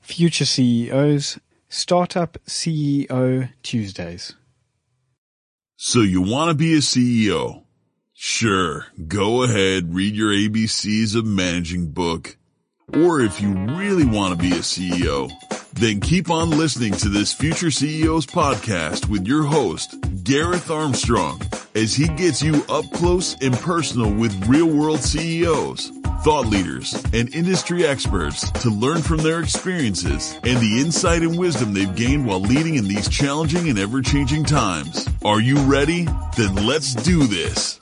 Future CEOs, Startup CEO Tuesdays. So you want to be a CEO? Sure, go ahead, read your ABCs of Managing book. Or if you really want to be a CEO, then keep on listening to this Future CEOs podcast with your host, Gareth Armstrong, as he gets you up close and personal with real-world CEOs, thought leaders, and industry experts to learn from their experiences and the insight and wisdom they've gained while leading in these challenging and ever-changing times. Are you ready? Then let's do this.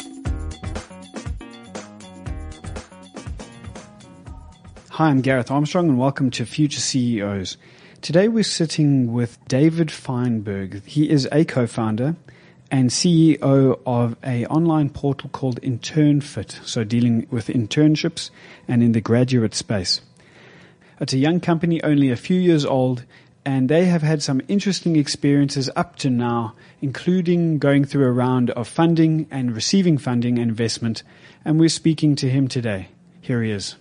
Hi, I'm Gareth Armstrong and welcome to Future CEOs. Today we're sitting with David Feinberg. He is a co-founder and CEO of an online portal called InternFit, so dealing with internships and in the graduate space. It's a young company, only a few years old, and they have had some interesting experiences up to now, including going through a round of funding and receiving funding and investment, and we're speaking to him today. Here he is.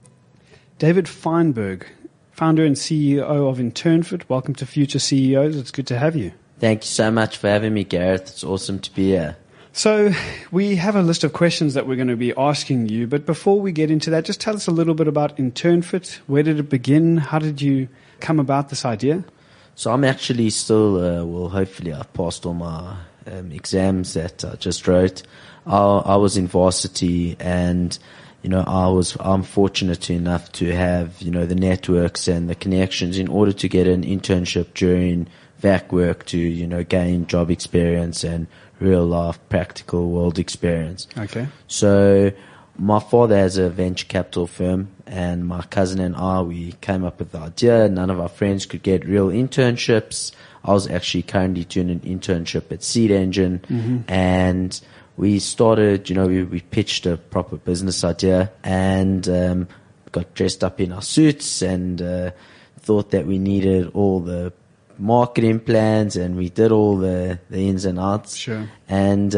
David Feinberg, founder and CEO of InternFit. Welcome to Future CEOs. It's good to have you. Thank you so much for having me, Gareth. It's awesome to be here. So we have a list of questions that we're going to be asking you, but before we get into that, just tell us a little bit about InternFit. Where did it begin? How did you come about this idea? So I'm actually still, hopefully I've passed all my exams that I just wrote. I was in varsity and I'm fortunate enough to have, the networks and the connections in order to get an internship during VAC work to, gain job experience and real life practical world experience. Okay. So my father has a venture capital firm and my cousin and I, we came up with the idea. None of our friends could get real internships. I was actually currently doing an internship at Seed Engine and we started, we pitched a proper business idea and got dressed up in our suits and thought that we needed all the marketing plans and we did all the ins and outs. Sure. And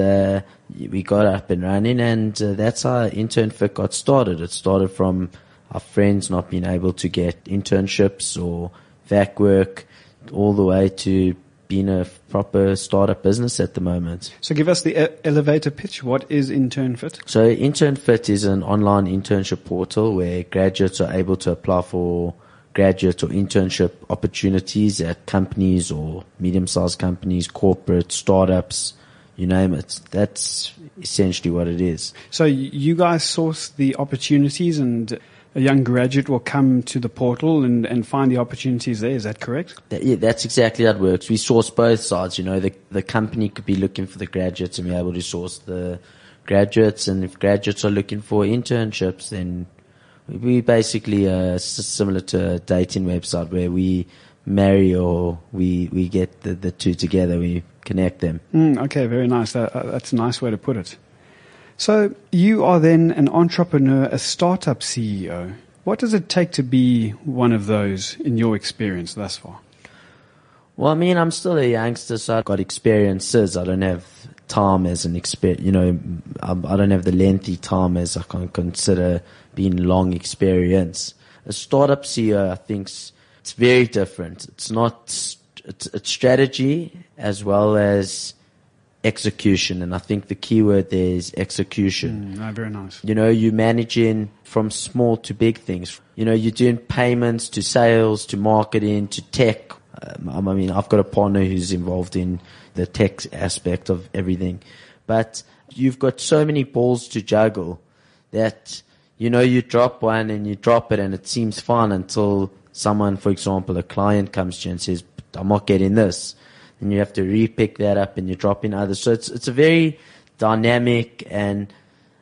we got up and running and that's how InternFit got started. It started from our friends not being able to get internships or VAC work all the way to being a proper startup business at the moment. So give us the elevator pitch. What is InternFit? So InternFit is an online internship portal where graduates are able to apply for graduate or internship opportunities at companies or medium-sized companies, corporate, startups, you name it. That's essentially what it is. So you guys source the opportunities and a young graduate will come to the portal and find the opportunities there. Is that correct? Yeah, that's exactly how it works. We source both sides. The company could be looking for the graduates and we're able to source the graduates. And if graduates are looking for internships, then we basically similar to a dating website where we marry or we get the two together. We connect them. Okay, very nice. That's a nice way to put it. So you are then an entrepreneur, a startup CEO. What does it take to be one of those in your experience thus far? Well, I'm still a youngster, so I've got experiences. I don't have time as an expert, I don't have the lengthy time as I can consider being long experience. A startup CEO, I think it's very different. It's strategy as well as execution, and I think the key word there is execution. Very nice. You're managing from small to big things. You're doing payments to sales to marketing to tech. I've got a partner who's involved in the tech aspect of everything, but you've got so many balls to juggle that you drop one and you drop it and it seems fun until someone, for example, a client comes to you and says, I'm not getting this. And you have to re-pick that up and you drop in others. So it's a very dynamic and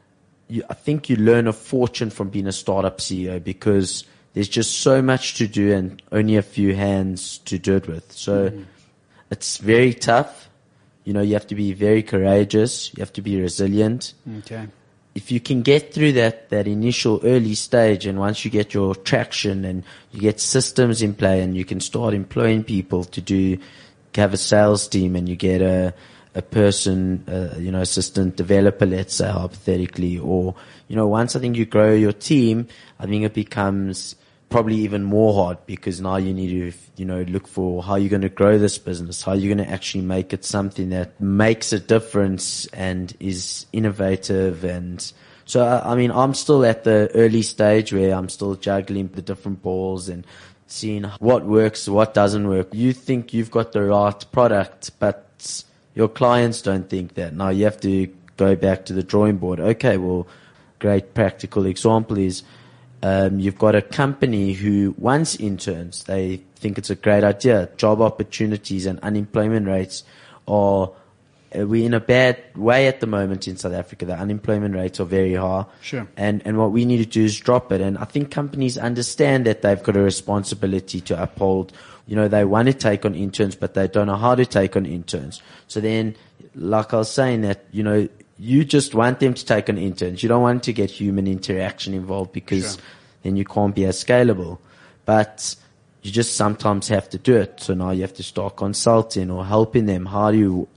I think you learn a fortune from being a startup CEO because there's just so much to do and only a few hands to do it with. So it's very tough. You have to be very courageous. You have to be resilient. Okay. If you can get through that initial early stage and once you get your traction and you get systems in play and you can start employing people to have a sales team and you get a person, assistant developer, let's say hypothetically, or, once I think you grow your team, I think it becomes probably even more hard, because now you need to, look for how you're going to grow this business, how you're going to actually make it something that makes a difference and is innovative. And so, I'm still at the early stage where I'm still juggling the different balls and seeing what works, what doesn't work. You think you've got the right product, but your clients don't think that. Now you have to go back to the drawing board. Okay, well, great practical example is, you've got a company who wants interns. They think it's a great idea. Job opportunities and unemployment rates we're in a bad way at the moment in South Africa. The unemployment rates are very high. Sure. And what we need to do is drop it. And I think companies understand that they've got a responsibility to uphold. They want to take on interns, but they don't know how to take on interns. So then, like I was saying, that, you just want them to take on interns. You don't want to get human interaction involved, because then you can't be as scalable. But you just sometimes have to do it. So now you have to start consulting or helping them how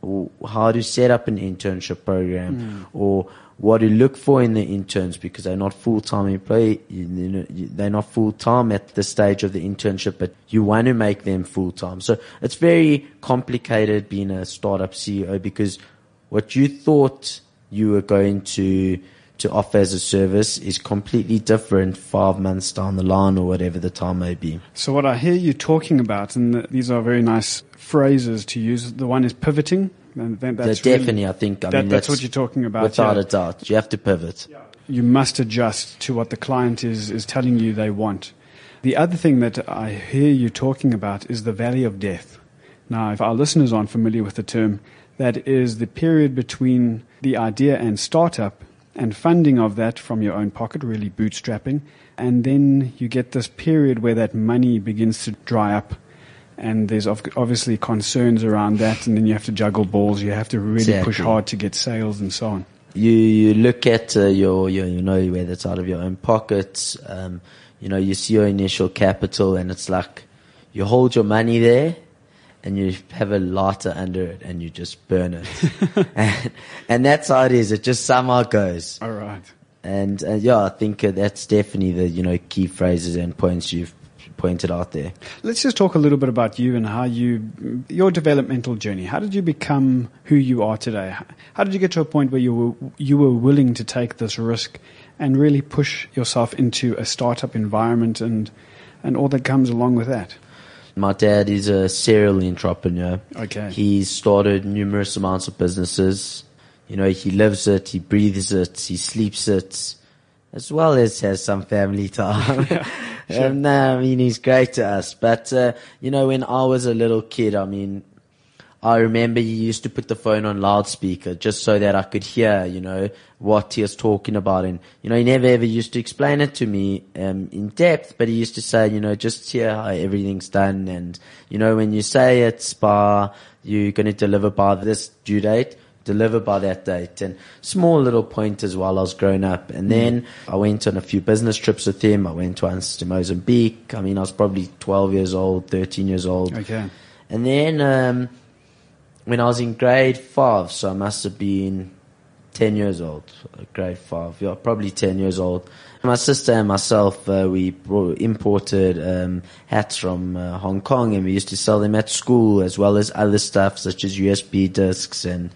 to set up an internship program, or what to look for in the interns, because they're not full-time employee. They're not full-time at the stage of the internship, but you want to make them full-time. So it's very complicated being a startup CEO, because what you thought you were going to offer as a service is completely different 5 months down the line, or whatever the time may be. So what I hear you talking about, and these are very nice phrases to use, the one is pivoting. And that's definitely, I think, that's what you're talking about. Without a doubt. You have to pivot. You must adjust to what the client is telling you they want. The other thing that I hear you talking about is the valley of death. Now, if our listeners aren't familiar with the term, that is the period between the idea and startup, and funding of that from your own pocket, really bootstrapping. And then you get this period where that money begins to dry up. And there's obviously concerns around that. And then you have to juggle balls. You have to really push hard to get sales and so on. You look at your whether it's out of your own pockets. You see your initial capital, and it's like you hold your money there, and you have a lighter under it, and you just burn it. and that's how it is. It just somehow goes. All right. And I think that's definitely the key phrases and points you've pointed out there. Let's just talk a little bit about you and how your developmental journey. How did you become who you are today? How did you get to a point where you were willing to take this risk and really push yourself into a startup environment and all that comes along with that? My dad is a serial entrepreneur. Okay. He's started numerous amounts of businesses. He lives it, he breathes it, he sleeps it, as well as has some family time. Yeah, sure. He's great to us. But, when I was a little kid, I remember he used to put the phone on loudspeaker just so that I could hear, what he was talking about. And, he never ever used to explain it to me, in depth, but he used to say, just hear how everything's done. And, when you say you're going to deliver by this due date, deliver by that date. And small little pointers while I was growing up. And then I went on a few business trips with him. I went once to Mozambique. I was probably 12 years old, 13 years old. Okay. And then, when I was in grade 5, so I must have been 10 years old, grade 5, probably 10 years old. My sister and myself, we imported hats from Hong Kong, and we used to sell them at school, as well as other stuff such as USB discs and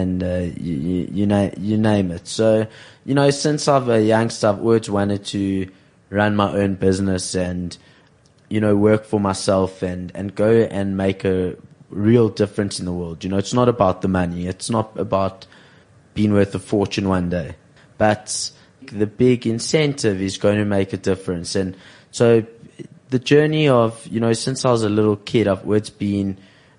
you name it. So, since I've a youngster, I've always wanted to run my own business and, work for myself and go and make a real difference in the world. It's not about the money. It's not about being worth a fortune one day. But the big incentive is going to make a difference. And so the journey of, since I was a little kid, I've always been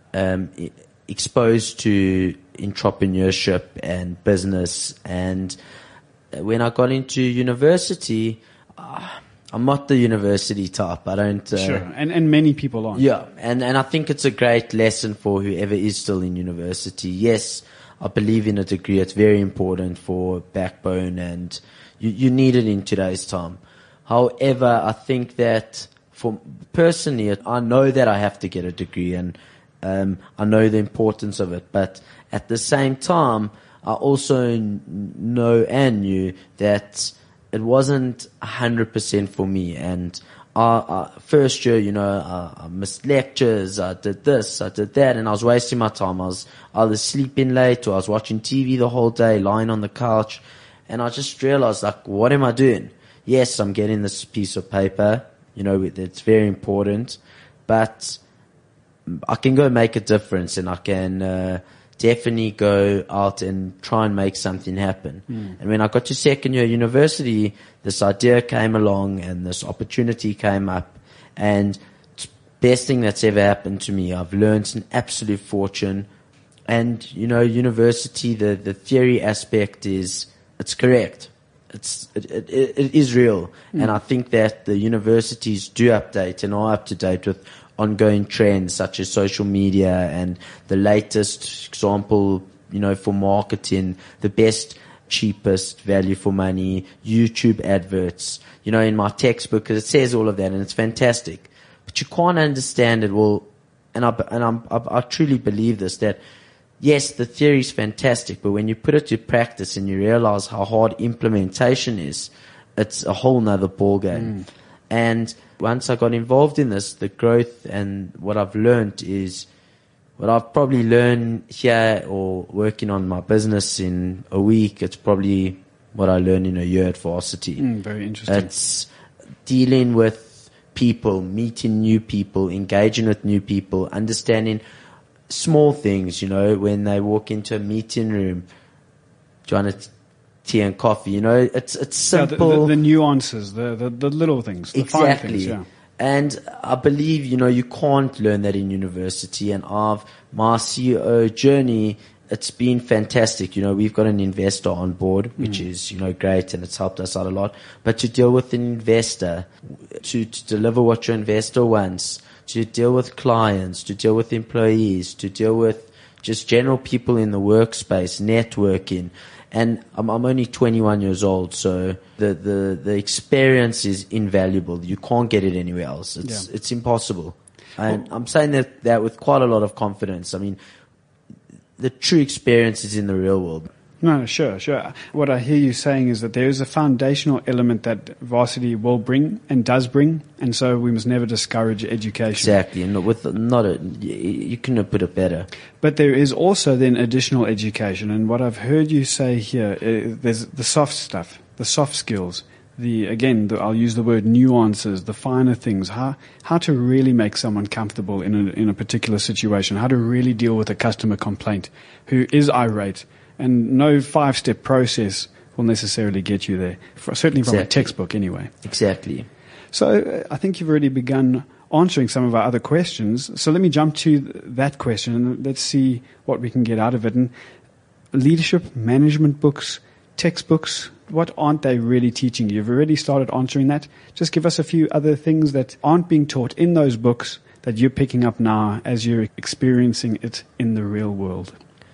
exposed to entrepreneurship and business. And when I got into university, I'm not the university type. I don't. Sure, and many people aren't. Yeah, and I think it's a great lesson for whoever is still in university. Yes, I believe in a degree. It's very important for backbone, and you need it in today's time. However, I think that for personally, I know that I have to get a degree, and I know the importance of it. But at the same time, I also know and knew that it wasn't 100% for me, and First year, I missed lectures, I did this, I did that, and I was wasting my time. I was either sleeping late or I was watching TV the whole day, lying on the couch, and I just realized, like, what am I doing? Yes, I'm getting this piece of paper, it's very important, but I can go make a difference, and I can definitely go out and try and make something happen. And when I got to second year university, this idea came along and this opportunity came up, and best thing that's ever happened to me. I've learned an absolute fortune, and university, the theory aspect it's correct. It is real, and I think that the universities do update and are up to date with ongoing trends such as social media and the latest example, for marketing, the best, cheapest value for money, YouTube adverts, in my textbook, because it says all of that and it's fantastic. But you can't understand it well, and I truly believe this, that yes, the theory is fantastic, but when you put it to practice and you realize how hard implementation is, it's a whole nother ballgame. And once I got involved in this, the growth and what I've learned is what I've probably learned here or working on my business in a week. It's probably what I learned in a year at Varsity. Very interesting. It's dealing with people, meeting new people, engaging with new people, understanding small things, when they walk into a meeting room, trying to tea and coffee, it's simple. The nuances, the little things, the fine things, yeah. And I believe, you can't learn that in university. And my CEO journey, it's been fantastic. We've got an investor on board, which is, great, and it's helped us out a lot. But to deal with an investor, to deliver what your investor wants, to deal with clients, to deal with employees, to deal with just general people in the workspace, networking. And I'm only 21 years old, so the experience is invaluable. You can't get it anywhere else. It's impossible. And I'm saying that with quite a lot of confidence. I mean, the true experience is in the real world. No, sure. What I hear you saying is that there is a foundational element that Varsity will bring and does bring, and so we must never discourage education. Exactly, and you couldn't have put it better. But there is also then additional education, and what I've heard you say here, there's the soft stuff, the soft skills, I'll use the word nuances, the finer things, how to really make someone comfortable in a particular situation, how to really deal with a customer complaint who is irate. And no 5-step process will necessarily get you there, certainly from a textbook anyway. Exactly. So I think you've already begun answering some of our other questions. So let me jump to that question and let's see what we can get out of it. And leadership, management books, textbooks, what aren't they really teaching you? You've already started answering that. Just give us a few other things that aren't being taught in those books that you're picking up now as you're experiencing it in the real world.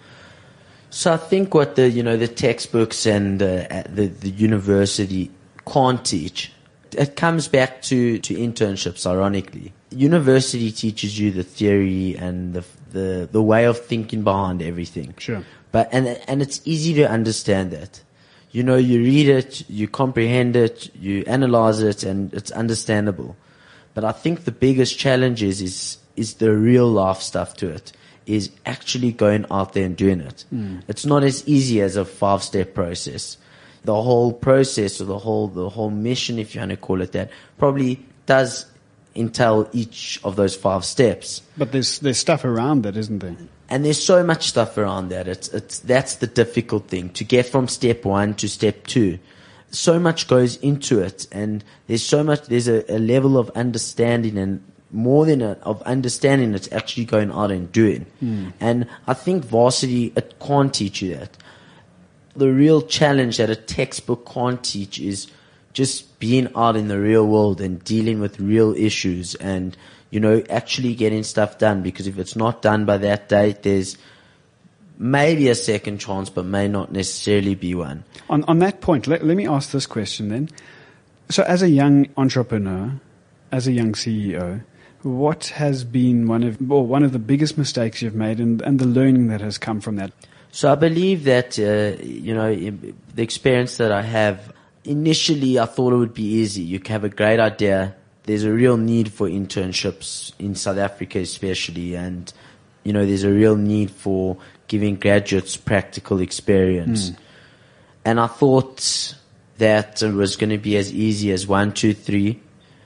So I think what the textbooks and the university can't teach, it comes back to internships, ironically. University teaches you the theory and the way of thinking behind everything. Sure. But and it's easy to understand that. You read it, you comprehend it, you analyze it, and it's understandable. But I think the biggest challenge is the real life stuff to it. Is actually going out there and doing it. It's not as easy as a 5-step process. The whole process or the whole mission, if you want to call it that, probably does entail each of those 5 steps. But there's stuff around that, isn't there? And there's so much stuff around that. That's the difficult thing, to get from step 1 to step 2. So much goes into it, and there's a level of understanding and more than of understanding, it's actually going out and doing. And I think Varsity, it can't teach you that. The real challenge that a textbook can't teach is just being out in the real world and dealing with real issues and, actually getting stuff done. Because if it's not done by that date, there's maybe a second chance, but may not necessarily be one. On that point, let me ask this question then. So as a young entrepreneur, as a young CEO, what has been one of the biggest mistakes you've made and the learning that has come from that? So I believe that, the experience that I have, initially I thought it would be easy. You have a great idea, there's a real need for internships in South Africa especially, and, there's a real need for giving graduates practical experience. And I thought that it was going to be as easy as 1, 2, 3.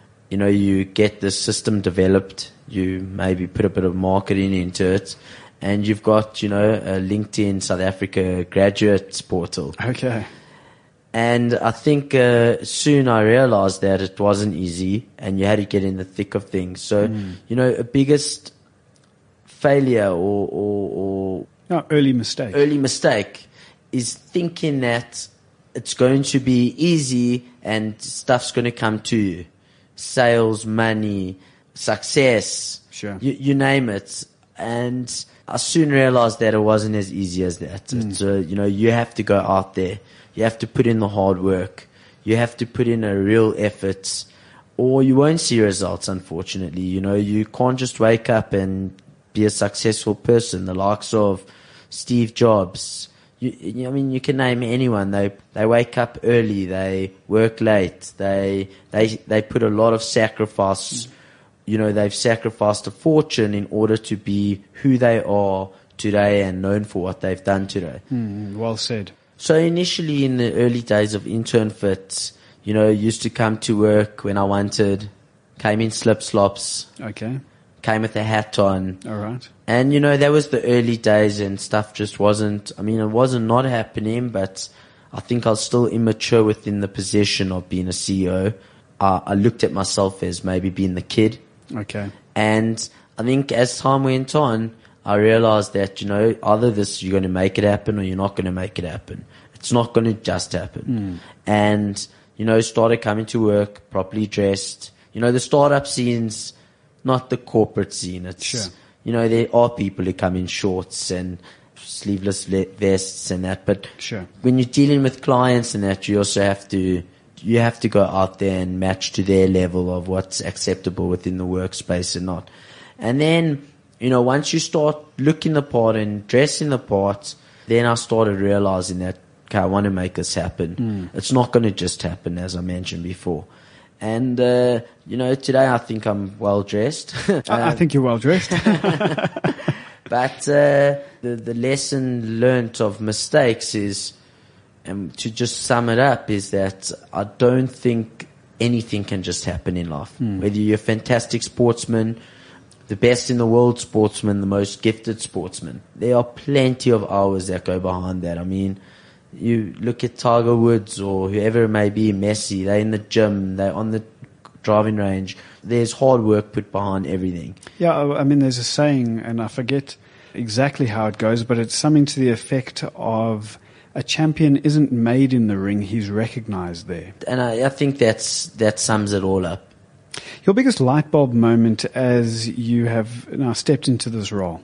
You get the system developed, you maybe put a bit of marketing into it, and you've got, a LinkedIn South Africa graduate portal. Okay. And I think soon I realized that it wasn't easy and you had to get in the thick of things. So, a biggest failure or early mistake is thinking that it's going to be easy and stuff's going to come to you. Sales, money, success, sure. You name it. And I soon realized that it wasn't as easy as that. It's, you have to go out there. You have to put in the hard work. You have to put in a real effort, or you won't see results, unfortunately. You can't just wake up and be a successful person. The likes of Steve Jobs, you can name anyone. They wake up early, they work late, they put a lot of sacrifice. They've sacrificed a fortune in order to be who they are today and known for what they've done today. Well said. So initially in the early days of InternFit, used to come to work when I wanted, came in slip-slops. Okay. Came with a hat on. All right. And, that was the early days and stuff just wasn't, it wasn't not happening, but I think I was still immature within the position of being a CEO. I looked at myself as maybe being the kid. Okay. And I think as time went on, I realized that, either you're going to make it happen or you're not going to make it happen. It's not going to just happen. And, started coming to work properly dressed. The startup scene's not the corporate scene. It's, sure. There are people who come in shorts and sleeveless vests and that. But sure. When you're dealing with clients and that, you also have to go out there and match to their level of what's acceptable within the workspace and not. And then, once you start looking the part and dressing the part, then I started realizing that, okay, I want to make this happen. It's not going to just happen, as I mentioned before. And, today I think I'm well dressed. I think you're well dressed. But the lesson learnt of mistakes is, to just sum it up, is that I don't think anything can just happen in life. Whether you're a fantastic sportsman, the best in the world sportsman, the most gifted sportsman, there are plenty of hours that go behind that. You look at Tiger Woods or whoever it may be, Messi, they're in the gym, they're on the driving range. There's hard work put behind everything. Yeah, there's a saying, and I forget exactly how it goes, but it's something to the effect of a champion isn't made in the ring, he's recognized there. And I think that sums it all up. Your biggest light bulb moment as you have now stepped into this role?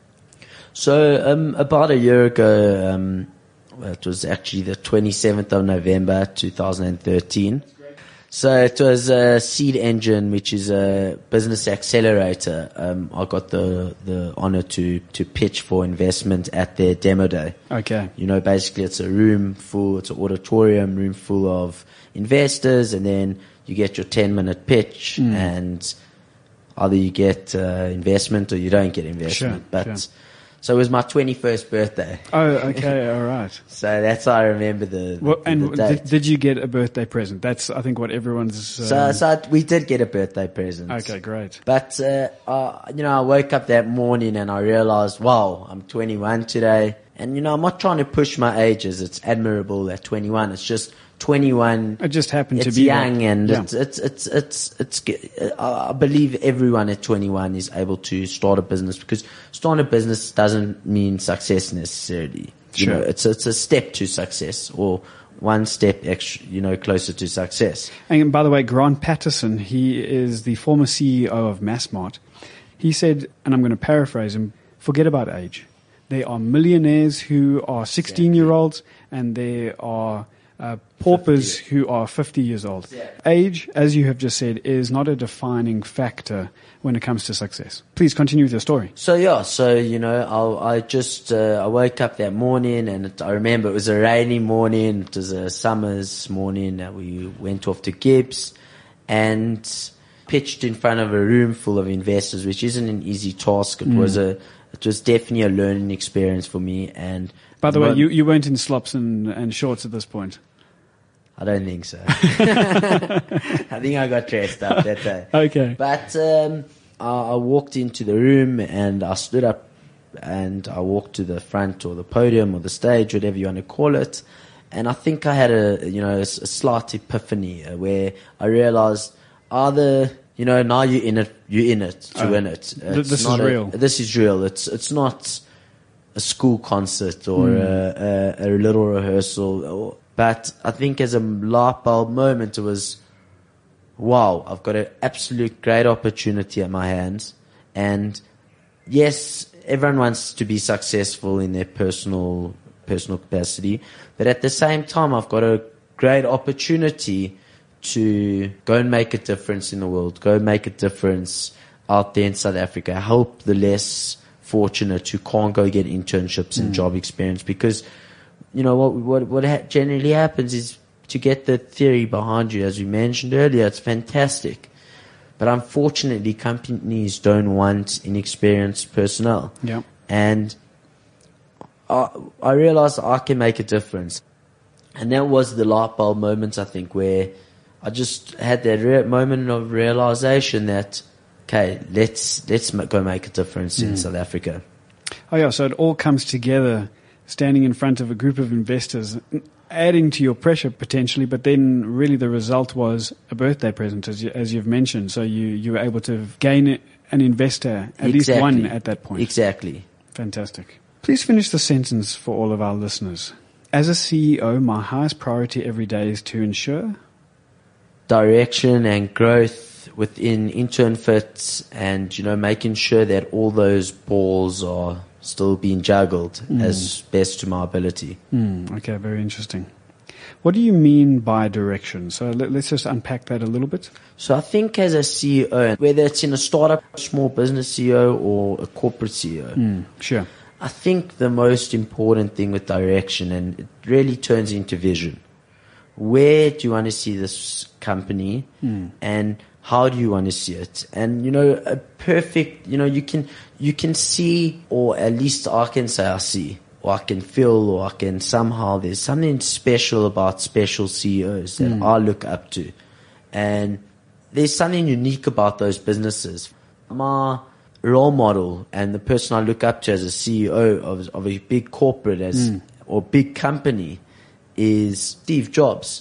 So about a year ago, it was actually the 27th of November 2013. So it was a Seed Engine, which is a business accelerator. I got the honor to pitch for investment at their demo day. Okay. Basically it's an auditorium room full of investors, and then you get your 10-minute pitch, and either you get investment or you don't get investment. Sure. So it was my 21st birthday. Oh, okay, all right. So that's how I remember the date. Did you get a birthday present? That's, I think, what everyone's... So we did get a birthday present. Okay, great. But, I woke up that morning and I realized, wow, I'm 21 today. And, I'm not trying to push my ages. It's admirable at 21. It's just 21. It just happened to be young, and yeah. It's I believe everyone at 21 is able to start a business, because starting a business doesn't mean success necessarily. Sure. It's a step to success, or one step extra, closer to success. And by the way, Grant Patterson, he is the former CEO of Massmart. He said, and I'm going to paraphrase him, forget about age. There are millionaires who are 16-year-olds, and there are paupers who are 50 years old. Age, as you have just said, is not a defining factor when it comes to success. Please continue with your story. I woke up that morning, and I remember it was a rainy morning. It was a summer's morning. We went off to Gibbs, and pitched in front of a room full of investors, which isn't an easy task. It was definitely a learning experience for me. And by the way, you weren't in slops and shorts at this point. I don't think so. I think I got dressed up that day. Okay. But I walked into the room and I stood up and I walked to the front or the podium or the stage, whatever you want to call it. And I think I had a slight epiphany where I realized now you're in it to win it. This is real. This is real. It's not a school concert or a little rehearsal. But I think as a light bulb moment, it was, wow, I've got an absolute great opportunity at my hands. And yes, everyone wants to be successful in their personal capacity. But at the same time, I've got a great opportunity to go and make a difference in the world, go and make a difference out there in South Africa, help the less fortunate who can't go get internships and job experience. Because what generally happens is, to get the theory behind you, as we mentioned earlier, it's fantastic. But unfortunately, companies don't want inexperienced personnel. Yeah. And I realized I can make a difference. And that was the light bulb moment, I think, where I just had that moment of realization that, okay, let's go make a difference in South Africa. Oh yeah, so it all comes together, standing in front of a group of investors, adding to your pressure potentially, but then really the result was a birthday present, as you've mentioned. So you were able to gain an investor, at least one at that point. Exactly. Fantastic. Please finish the sentence for all of our listeners. As a CEO, my highest priority every day is to ensure direction and growth within InternFit, and making sure that all those balls are still being juggled as best to my ability. Okay, very interesting. What do you mean by direction? So let's just unpack that a little bit. So I think as a CEO, whether it's in a startup, small business CEO, or a corporate CEO, sure. I think the most important thing with direction, and it really turns into vision. Where do you want to see this company, and how do you want to see it? And a perfect, you can see, or at least I can say I see, or I can feel, or I can somehow, there's something special about special CEOs that I look up to. And there's something unique about those businesses. My role model and the person I look up to as a CEO of a big corporate or big company is Steve Jobs.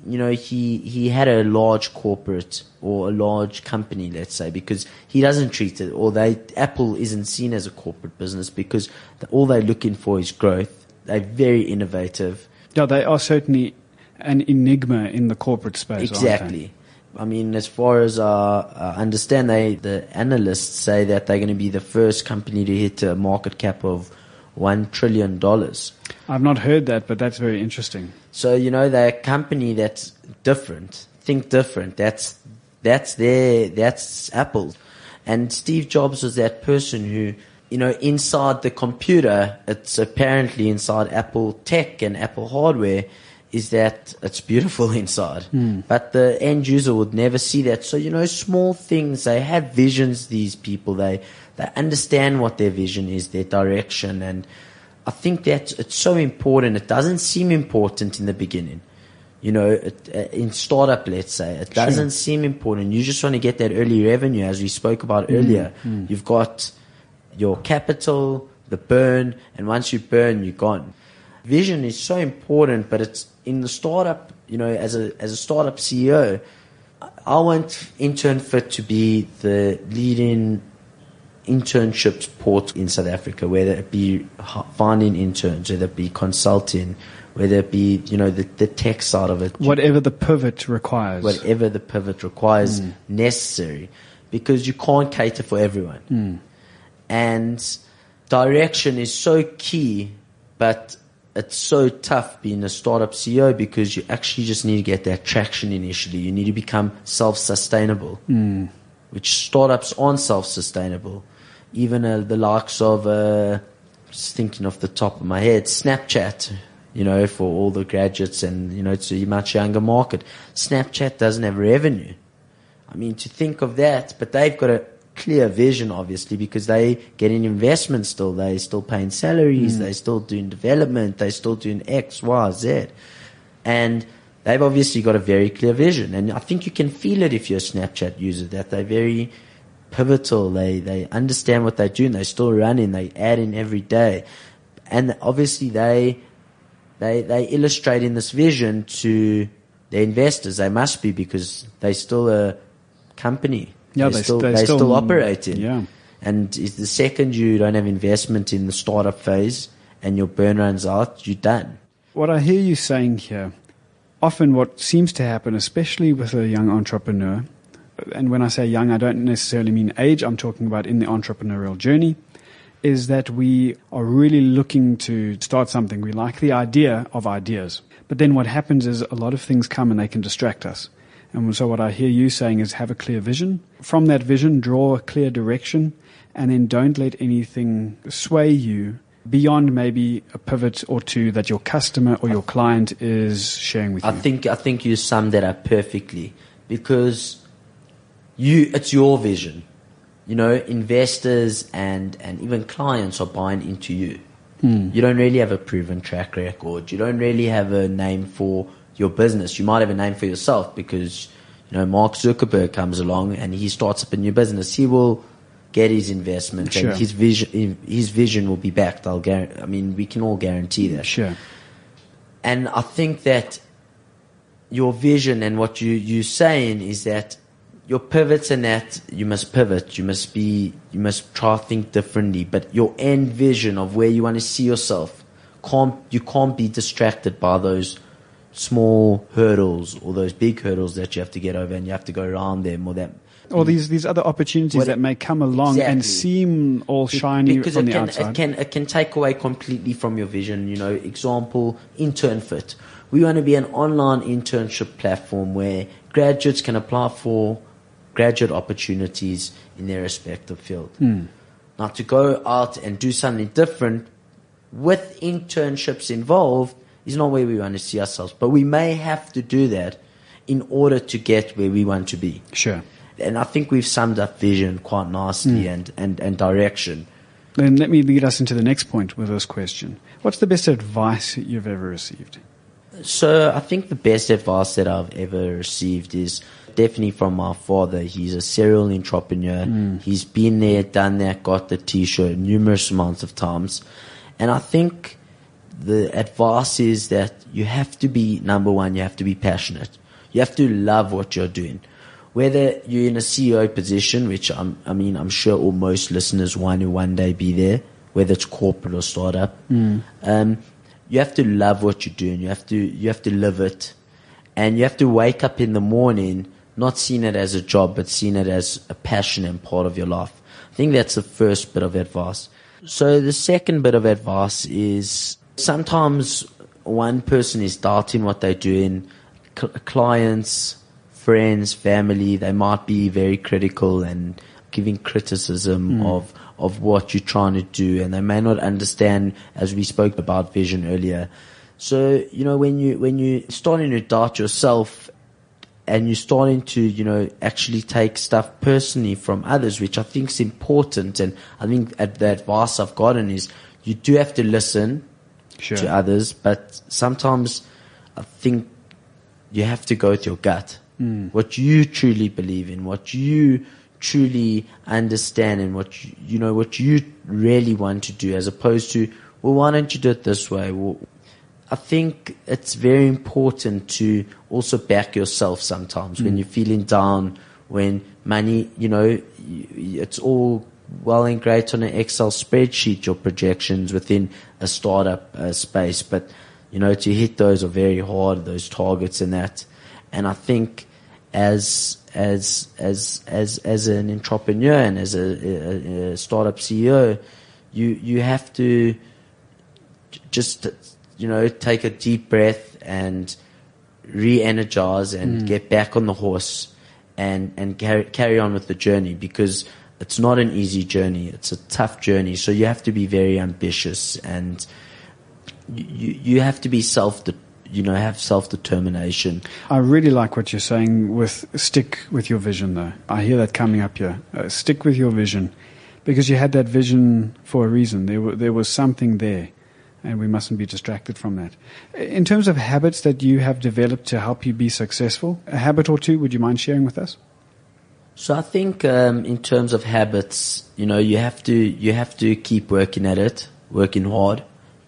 He had a large corporate or a large company, let's say, because he doesn't treat it, Apple isn't seen as a corporate business because all they're looking for is growth. They're very innovative. Yeah, they are certainly an enigma in the corporate space. Exactly. I mean, as far as I understand, the analysts say that they're going to be the first company to hit a market cap of $1 trillion. I've not heard that, but that's very interesting. So, they're a company that's different. Think different. That's Apple. And Steve Jobs was that person who, inside the computer, it's apparently inside Apple tech and Apple hardware, is that it's beautiful inside. But the end user would never see that. So, small things, they have visions, these people. They understand what their vision is, their direction. And I think that it's so important. It doesn't seem important in the beginning. In startup, let's say, it doesn't seem important. You just want to get that early revenue, as we spoke about earlier. You've got your capital, the burn, and once you burn, you're gone. Vision is so important, but it's in the startup, as a startup CEO, I want InternFit to be the leading internships port in South Africa, whether it be finding interns, whether it be consulting, whether it be, the tech side of it. Whatever the pivot requires. Necessary, because you can't cater for everyone. And direction is so key, but it's so tough being a startup CEO because you actually just need to get that traction initially. You need to become self-sustainable, which startups aren't self-sustainable. Even the likes of, just thinking off the top of my head, Snapchat, for all the graduates and, it's a much younger market. Snapchat doesn't have revenue. I mean, to think of that, but they've got a clear vision, obviously, because they getting investment still. They're still paying salaries. They're still doing development. They're still doing X, Y, Z. And they've obviously got a very clear vision. And I think you can feel it if you're a Snapchat user, that they're very pivotal. They understand what they're doing. They're still running. They add in every day. And obviously they illustrate in this vision to their investors. They must be, because they're still a company. Yeah, they're still operating. Yeah. And if the second you don't have investment in the startup phase and your burn runs out, you're done. What I hear you saying here, often what seems to happen, especially with a young entrepreneur, and when I say young, I don't necessarily mean age, I'm talking about in the entrepreneurial journey, is that we are really looking to start something. We like the idea of ideas. But then what happens is a lot of things come and they can distract us. And so what I hear you saying is have a clear vision. From that vision, draw a clear direction, and then don't let anything sway you beyond maybe a pivot or two that your customer or your client is sharing with you. I think you summed that up perfectly, because it's your vision. You know, investors and even clients are buying into you. You don't really have a proven track record. You don't really have a name for your business. You might have a name for yourself, because, you know, Mark Zuckerberg comes along and he starts up a new business. He will get his investment, Sure. and his vision will be backed. We can all guarantee that. Sure. And I think that your vision and what you're saying is that your pivots and that you must pivot. You must try to think differently. But your end vision of where you want to see yourself, you can't be distracted by those small hurdles or those big hurdles that you have to get over, and you have to go around them, or these other opportunities that may come along and seem all shiny because from the outside. It can take away completely from your vision. You know, example, InternFit. We want to be an online internship platform where graduates can apply for graduate opportunities in their respective field. Now, to go out and do something different with internships involved is not where we want to see ourselves. But we may have to do that in order to get where we want to be. Sure. And I think we've summed up vision quite nicely and direction. Then let me lead us into the next point with this question. What's the best advice you've ever received? So I think the best advice that I've ever received is definitely from my father. He's a serial entrepreneur. He's been there, done that, got the T-shirt numerous amounts of times. And I think the advice is that you have to be, number one, you have to be passionate. You have to love what you're doing. Whether you're in a CEO position, which I'm sure all most listeners want to one day be there, whether it's corporate or startup, you have to love what you're doing. You have to live it, and you have to wake up in the morning not seeing it as a job, but seeing it as a passion and part of your life. I think that's the first bit of advice. So the second bit of advice is sometimes one person is doubting what they're doing. Clients, friends, family, they might be very critical and giving criticism of what you're trying to do, and they may not understand, as we spoke about vision earlier. So, you know, when you're starting to doubt yourself and you're starting to, you know, actually take stuff personally from others, which I think is important, and I think the advice I've gotten is you do have to listen to others, but sometimes I think you have to go with your gut. What you truly believe in, what you truly understand, and what you really want to do, as opposed to, well, why don't you do it this way? Well, I think it's very important to also back yourself sometimes when you're feeling down, when money, you know, it's all well and great on an Excel spreadsheet, your projections within a startup space, but, you know, to hit those are very hard, those targets and that. And I think as an entrepreneur and as a startup CEO, you have to just, you know, take a deep breath and re-energize and get back on the horse and carry on with the journey, because it's not an easy journey. It's a tough journey. So you have to be very ambitious, and you have to be have self-determination. I really like what you're saying with stick with your vision, though. I hear that coming up here. Stick with your vision, because you had that vision for a reason. There was something there, and we mustn't be distracted from that. In terms of habits that you have developed to help you be successful, a habit or two, would you mind sharing with us? So I think in terms of habits, you have to keep working at it, working hard.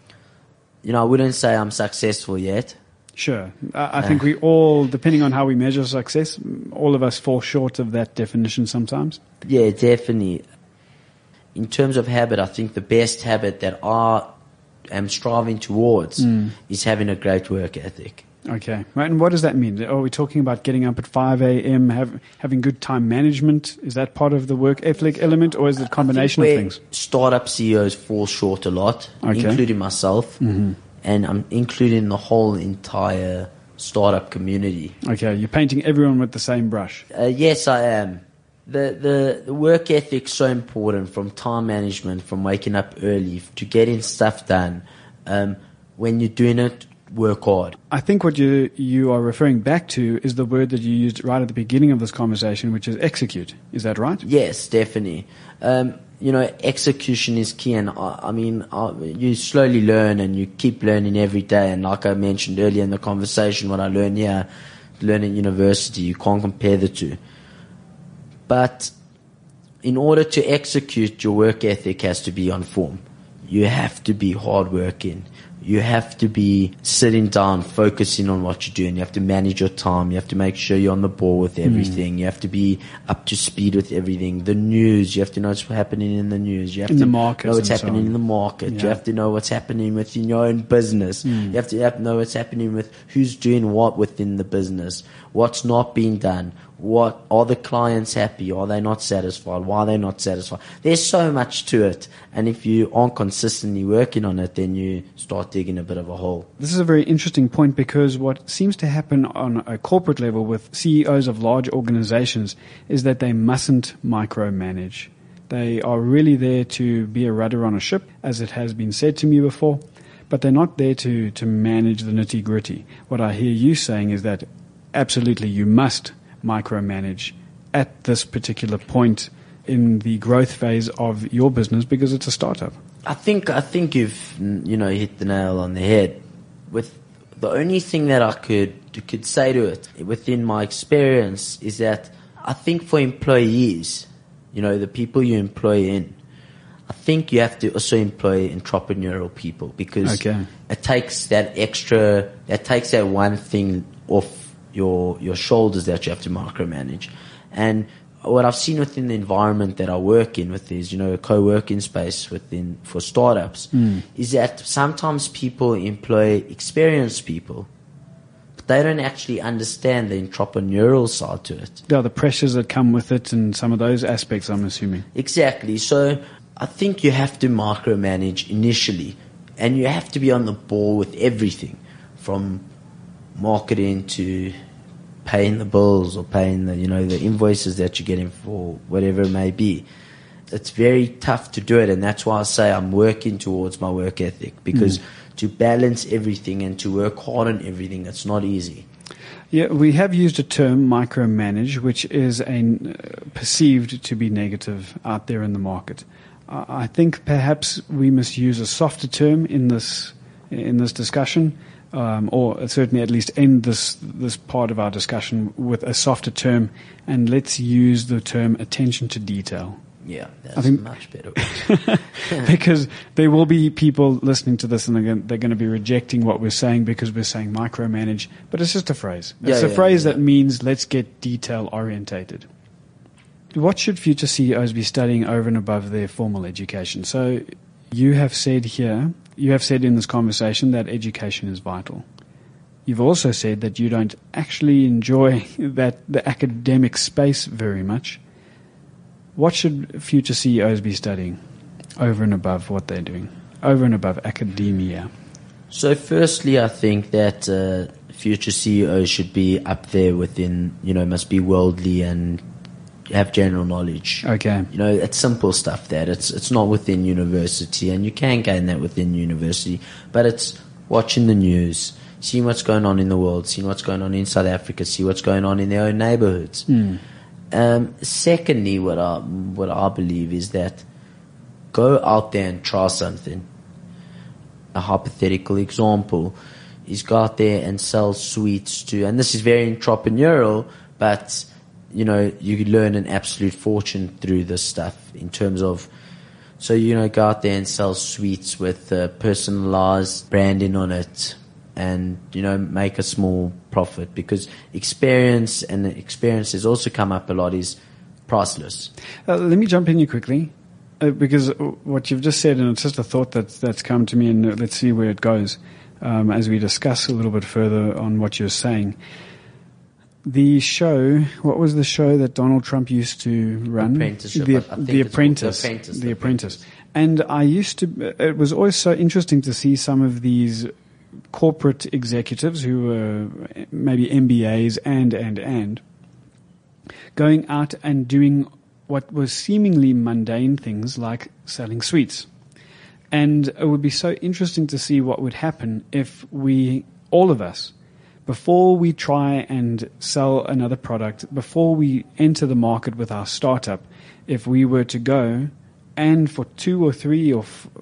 I wouldn't say I'm successful yet. Sure. I think we all, depending on how we measure success, all of us fall short of that definition sometimes. Yeah, definitely. In terms of habit, I think the best habit that I am striving towards is having a great work ethic. Okay. And what does that mean? Are we talking about getting up at 5 a.m., having good time management? Is that part of the work ethic element, or is it a combination of things? Startup CEOs fall short a lot, including myself, and I'm including the whole entire startup community. Okay. You're painting everyone with the same brush. Yes, I am. The work ethic's so important, from time management, from waking up early, to getting stuff done. When you're doing it, work hard. I think what you are referring back to is the word that you used right at the beginning of this conversation, which is execute. Is that right? Yes, definitely. Execution is key, and you slowly learn and you keep learning every day. And like I mentioned earlier in the conversation, what I learned here, learn at university, you can't compare the two. But in order to execute, your work ethic has to be on form. You have to be hardworking. You have to be sitting down, focusing on what you're doing. You have to manage your time. You have to make sure you're on the ball with everything. You have to be up to speed with everything. The news, you have to know what's happening in the news. You have to know what's happening in the market. Yeah. You have to know what's happening within your own business. You have to know what's happening with who's doing what within the business, what's not being done. What are the clients happy? Are they not satisfied? Why are they not satisfied? There's so much to it. And if you aren't consistently working on it, then you start digging a bit of a hole. This is a very interesting point, because what seems to happen on a corporate level with CEOs of large organizations is that they mustn't micromanage. They are really there to be a rudder on a ship, as it has been said to me before, but they're not there to manage the nitty-gritty. What I hear you saying is that absolutely you must micromanage at this particular point in the growth phase of your business, because it's a startup. I think you've hit the nail on the head. With the only thing that I could say to it within my experience is that I think for employees, the people you employ in, I think you have to also employ entrepreneurial people, because it takes that one thing off your shoulders that you have to micromanage. And what I've seen within the environment that I work in with is, a co-working space for startups, is that sometimes people employ experienced people, but they don't actually understand the entrepreneurial side to it. Yeah, the pressures that come with it and some of those aspects, I'm assuming. Exactly. So I think you have to micromanage initially, and you have to be on the ball with everything, from marketing to paying the bills or paying the invoices that you're getting for whatever it may be. It's very tough to do it, and that's why I say I'm working towards my work ethic, because to balance everything and to work hard on everything, it's not easy. Yeah, we have used a term, micromanage, which is perceived to be negative out there in the market. I think perhaps we must use a softer term in this discussion. Or certainly at least end this part of our discussion with a softer term, and let's use the term attention to detail. Yeah, that's much better. Because there will be people listening to this, and they're going to be rejecting what we're saying because we're saying micromanage, but it's just a phrase. It's a phrase that means let's get detail orientated. What should future CEOs be studying over and above their formal education? So you have said in this conversation that education is vital. You've also said that you don't actually enjoy the academic space very much. What should future CEOs be studying over and above what they're doing, over and above academia? So firstly, I think that future CEOs should be up there within, must be worldly and have general knowledge. Okay. It's simple stuff that it's not within university, and you can gain that within university, but it's watching the news, seeing what's going on in the world, seeing what's going on in South Africa, see what's going on in their own neighborhoods. Secondly, what I believe is that go out there and try something. A hypothetical example is go out there and sell sweets to, and this is very entrepreneurial, but you know, you learn an absolute fortune through this stuff in terms of, so, you know, go out there and sell sweets with personalized branding on it and, you know, make a small profit, because experiences also come up a lot, is priceless. Let me jump in here quickly, because what you've just said, and it's just a thought that's come to me, and let's see where it goes as we discuss a little bit further on what you're saying. The show, what was the show that Donald Trump used to run? Apprenticeship. The Apprentice. The Apprentice. And it was always so interesting to see some of these corporate executives who were maybe MBAs and going out and doing what was seemingly mundane things like selling sweets. And it would be so interesting to see what would happen if all of us, before we try and sell another product, before we enter the market with our startup, if we were to go and for 2 or 3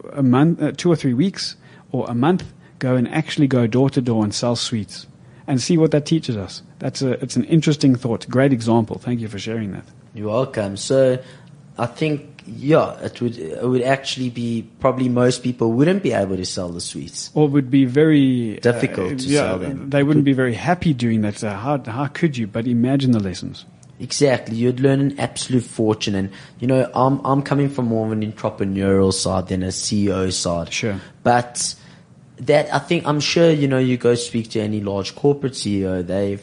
weeks or a month, go and actually go door to door and sell sweets and see what that teaches us. It's an interesting thought. Great example. Thank you for sharing that. You're welcome. So I think, it would actually be, probably most people wouldn't be able to sell the sweets. Or would be very difficult to sell them. They wouldn't be very happy doing that. So how could you? But imagine the lessons. Exactly. You'd learn an absolute fortune. And, you know, I'm coming from more of an entrepreneurial side than a CEO side. Sure. But I'm sure, you know, you go speak to any large corporate CEO,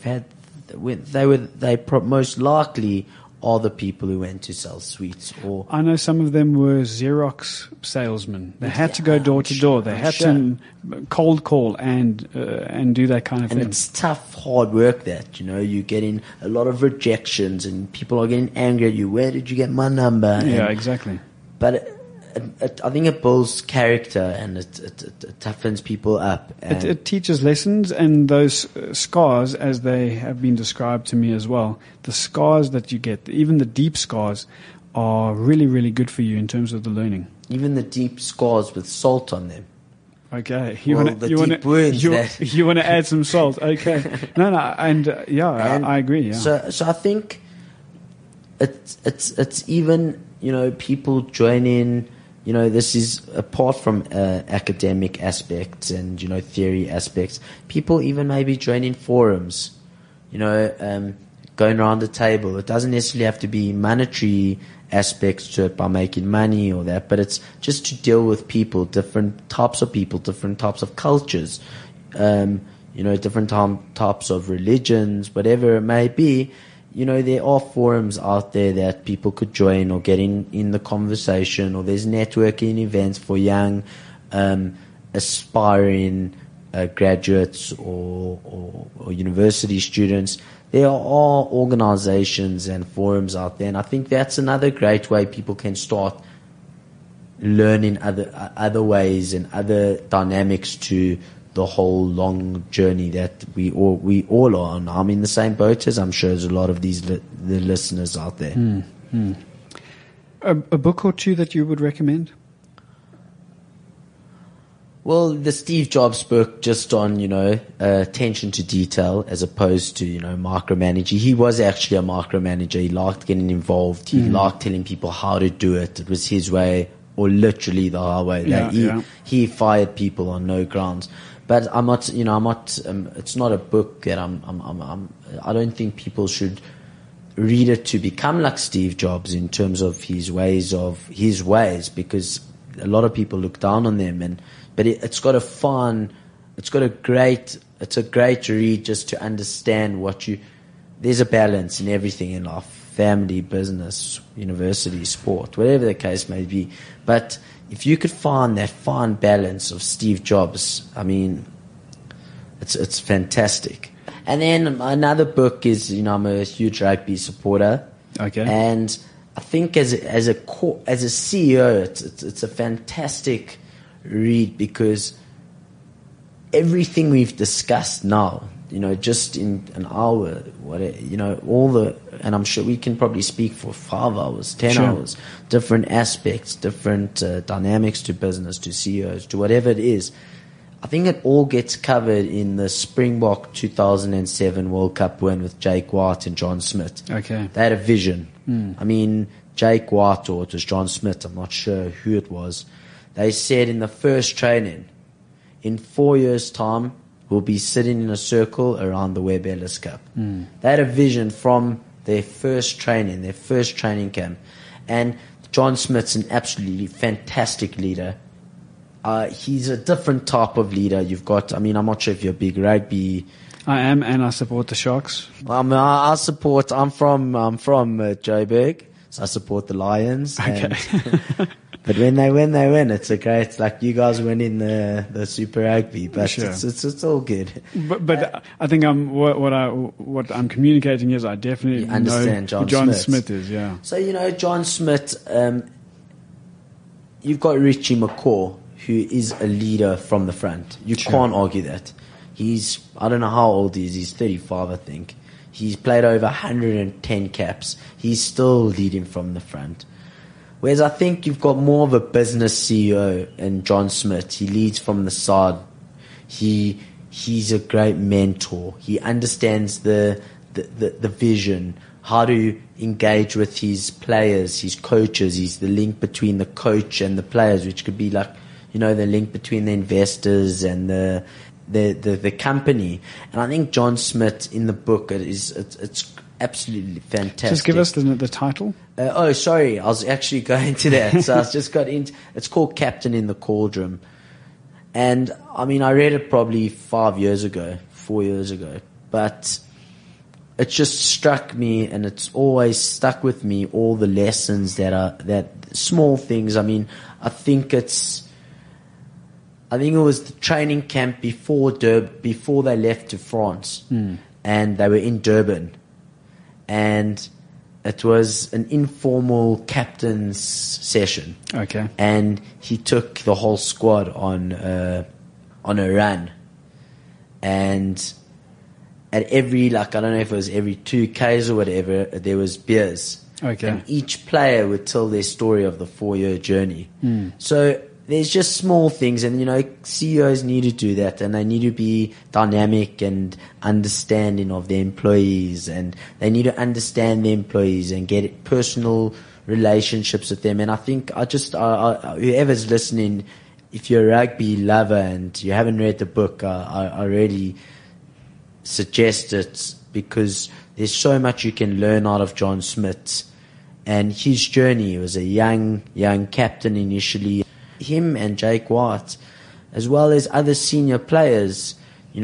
they most likely are the people who went to sell sweets. Or I know some of them were Xerox salesmen. They had to go door to door. They had to cold call and do that kind of thing. And it's tough, hard work that, you know, you're getting a lot of rejections and people are getting angry at you. Where did you get my number? Yeah, exactly. But I think it builds character and it toughens people up. It teaches lessons, and those scars, as they have been described to me as well, the scars that you get, even the deep scars, are really, really good for you in terms of the learning. Even the deep scars with salt on them. Okay, you want to add some salt? Okay, I agree. Yeah. So I think it's even, you know, people joining. You know, this is apart from academic aspects and, you know, theory aspects. People even maybe joining forums, you know, going around the table. It doesn't necessarily have to be monetary aspects to it by making money or that, but it's just to deal with people, different types of people, different types of cultures, you know, different types of religions, whatever it may be. You know, there are forums out there that people could join or get in the conversation, or there's networking events for young, aspiring graduates or university students. There are organizations and forums out there, and I think that's another great way people can start learning other ways and other dynamics to the whole long journey that we all are on. I'm in the same boat as I'm sure there's a lot of the listeners out there. A book or two that you would recommend? Well, the Steve Jobs book, just on, you know, attention to detail as opposed to, you know, micromanaging. He was actually a micromanager. He liked getting involved. He liked telling people how to do it. It was his way, or literally the highway. He fired people on no grounds. But I'm not, you know, it's not a book that I don't think people should read it to become like Steve Jobs in terms of his ways, because a lot of people look down on them, but it's a great read just to understand there's a balance in everything in life, family, business, university, sport, whatever the case may be. But if you could find that fine balance of Steve Jobs, I mean, it's fantastic. And then another book is, you know, I'm a huge rugby supporter. Okay. And I think as a CEO, it's a fantastic read, because everything we've discussed now, just in an hour, and I'm sure we can probably speak for 5 hours, 10 hours, different aspects, different dynamics to business, to CEOs, to whatever it is. I think it all gets covered in the Springbok 2007 World Cup win with Jake White and John Smith. Okay. They had a vision. I mean, Jake White, or it was John Smith, I'm not sure who it was. They said in the first training, in 4 years' time, we'll be sitting in a circle around the Webb Ellis Cup. They had a vision from their first training camp. And John Smith's an absolutely fantastic leader. He's a different type of leader. You've got, I'm not sure if you're a big rugby. I am, and I support the Sharks. I'm from Joburg, so I support the Lions. Okay. But when they win. It's like you guys winning the Super Rugby, but Sure. it's all good. But I think what I'm communicating is I definitely understand know who John Smith is. Yeah. So John Smith. You've got Richie McCaw, who is a leader from the front. You can't argue that. I don't know how old he is. He's 35, I think. He's played over 110 caps. He's still leading from the front. Whereas I think you've got more of a business CEO in John Smith. He leads from the side. He's a great mentor. He understands the vision, how to engage with his players, his coaches. He's the link between the coach and the players, which could be like, the link between the investors and the company. And I think John Smith in the book, it's absolutely fantastic. Just give us the title. Sorry, I was actually going to that. So I just got into. It's called Captain in the Cauldron, and I read it probably 4 years ago, but it just struck me, and it's always stuck with me. All the lessons that small things. I think it was the training camp before they left to France, and they were in Durban, and it was an informal captain's session. Okay. And he took the whole squad on a run, and at every, I don't know if it was every 2Ks or whatever, there was beers. Okay. And each player would tell their story of the 4-year journey. So there's just small things, and CEOs need to do that, and they need to be dynamic and understanding of their employees, and they need to understand their employees and get personal relationships with them. And I think whoever's listening, if you're a rugby lover and you haven't read the book, I really suggest it, because there's so much you can learn out of John Smith and his journey. He was a young captain initially. Him and Jake White, as well as other senior players,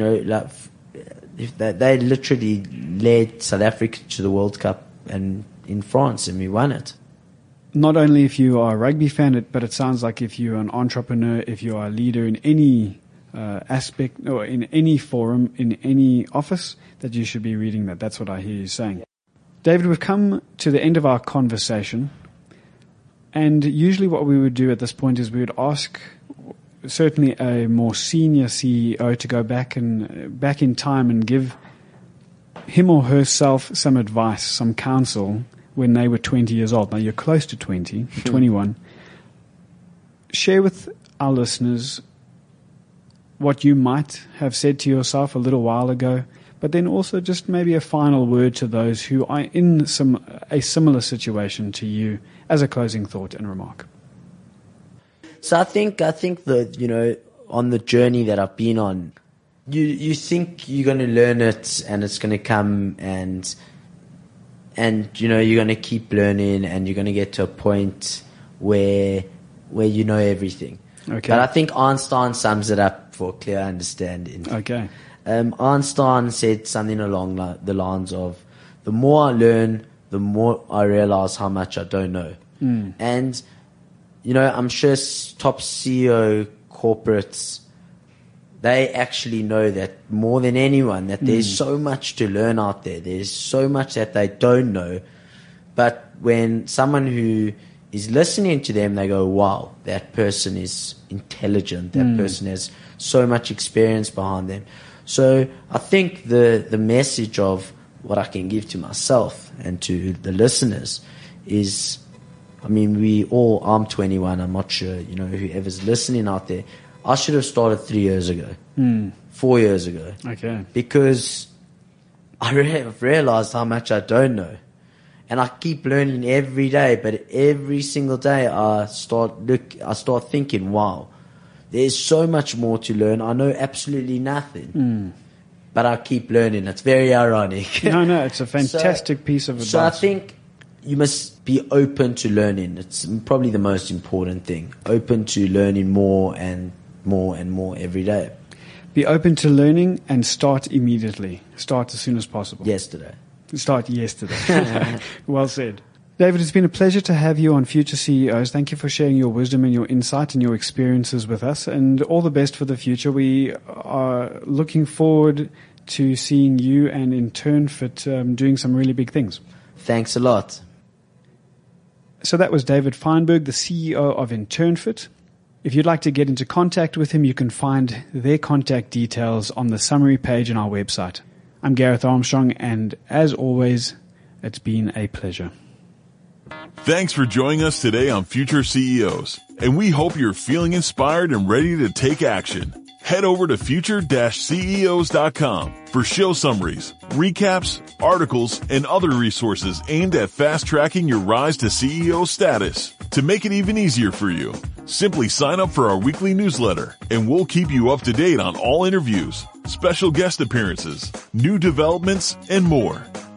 they literally led South Africa to the World Cup and in France, and we won it. Not only if you are a rugby fan, but it sounds like if you're an entrepreneur, if you are a leader in any aspect or in any forum, in any office, that you should be reading that. That's what I hear you saying. David, we've come to the end of our conversation. And usually what we would do at this point is we would ask certainly a more senior CEO to go back in time and give him or herself some advice, some counsel when they were 20 years old. Now you're close to 20, 21. Share with our listeners what you might have said to yourself a little while ago, but then also just maybe a final word to those who are in a similar situation to you, as a closing thought and remark. So I think that, on the journey that I've been on, you think you're going to learn it and it's going to come and you're going to keep learning and you're going to get to a point where you know everything. Okay. But I think Einstein sums it up for clear understanding. Okay. Einstein said something along the lines of, the more I learn, the more I realize how much I don't know. And, I'm sure top CEO corporates, they actually know that more than anyone, that there's so much to learn out there. There's so much that they don't know. But when someone who is listening to them, they go, wow, that person is intelligent. That person has so much experience behind them. So I think the message of what I can give to myself and to the listeners is, I mean, I'm 21. I'm not sure, whoever's listening out there, I should have started 3 years ago, 4 years ago. Okay. Because I have realized how much I don't know. And I keep learning every day, but every single day I start thinking, wow, there's so much more to learn. I know absolutely nothing, but I keep learning. It's very ironic. No, it's a fantastic piece of advice. So I think you must be open to learning. It's probably the most important thing. Open to learning more and more and more every day. Be open to learning and start immediately. Start as soon as possible. Yesterday. Start yesterday. Well said. David, it's been a pleasure to have you on Future CEOs. Thank you for sharing your wisdom and your insight and your experiences with us, and all the best for the future. We are looking forward to seeing you and InternFit doing some really big things. Thanks a lot. So that was David Feinberg, the CEO of InternFit. If you'd like to get into contact with him, you can find their contact details on the summary page on our website. I'm Gareth Armstrong, and as always, it's been a pleasure. Thanks for joining us today on Future CEOs, and we hope you're feeling inspired and ready to take action. Head over to future-ceos.com for show summaries, recaps, articles, and other resources aimed at fast-tracking your rise to CEO status. To make it even easier for you, simply sign up for our weekly newsletter, and we'll keep you up to date on all interviews, special guest appearances, new developments, and more.